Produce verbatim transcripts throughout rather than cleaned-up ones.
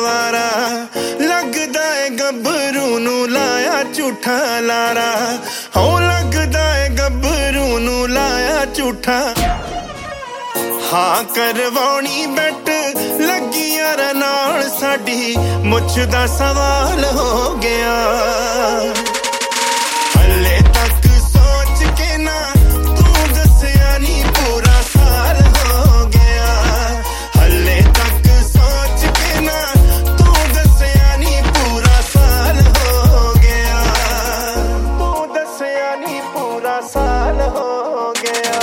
वारा लगदा है गभरू नू लाया झूठा लारा हो लगदा है गभरू नू लाया झूठा हाँ करवानी बैठ लगी यार नाल साडी मुझ दा सवाल हो गया हले तक सोच के ना तू दसया नी पूरा साल हो गया हले तक सोच के ना तू दसया नी पूरा साल हो गया तू दसया नी पूरा साल हो गया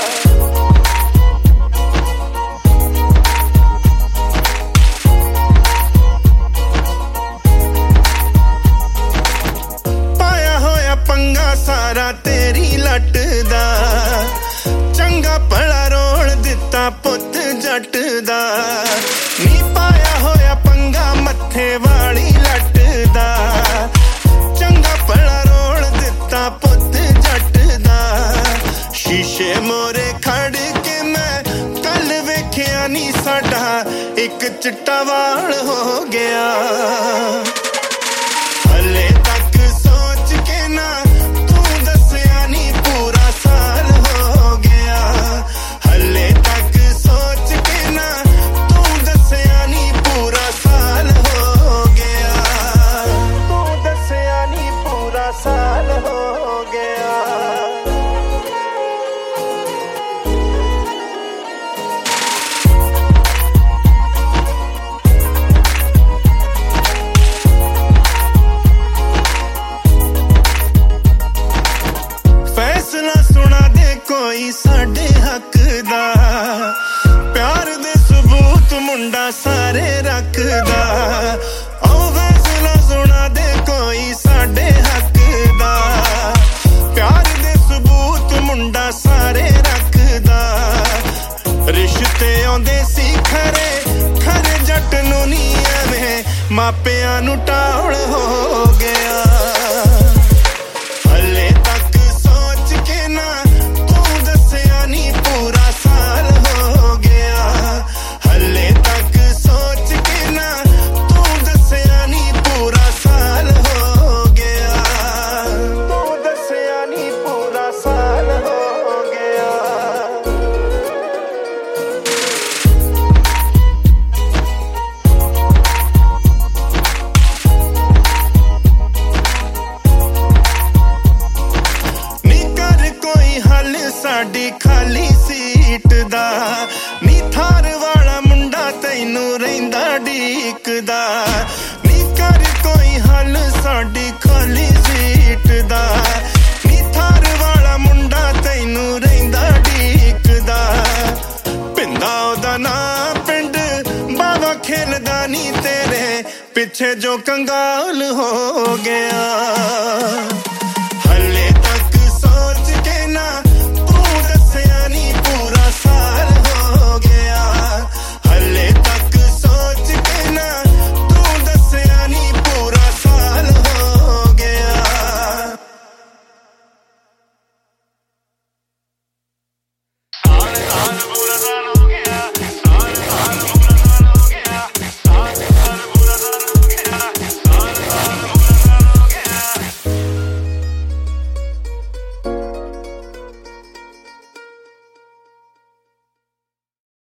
सारा तेरी लट दा चंगा भला रोल दिता पुत जट दा नी पाया होया पंगा मथे वाली लट दा चंगा भला रोल दिता पुत जट दा शीशे मोरे खड़ के मैं कल वेखिया नी साडा एक चिट्टा वाल हो गया हले तक सोच के ना साल हो गया फैसला सुना दे कोई साडे हक दा प्यार दे सबूत मुंडा सारे रखदा ओ फैसला सुना दे कोई साडे हक प्यार दे सबूत मुंडा सारे रखदा रिश्ते आंदे सी खरे खरे जट नू नी एवें मापियां नू टाल हो गया हले तक सोच के ना तू दसया नी पूरा साल हो गया हले तक सोच के ना तू दसया नी पूरा साल हो गया तू दसया नी पूरा साल हो गया नी कर कोई हल साडी खाली सीट दा नी थार वाला मुंडा तैनू रहिंदा ढीकदा नी कर कोई हल साडी खाली सीट दा नी थार वाला मुंडा तैनू रहिंदा ढीकदा पिंदा ओदा नां पिंड बावा खेलदा नी तेरे पिछे जो कंगाल हो गया हले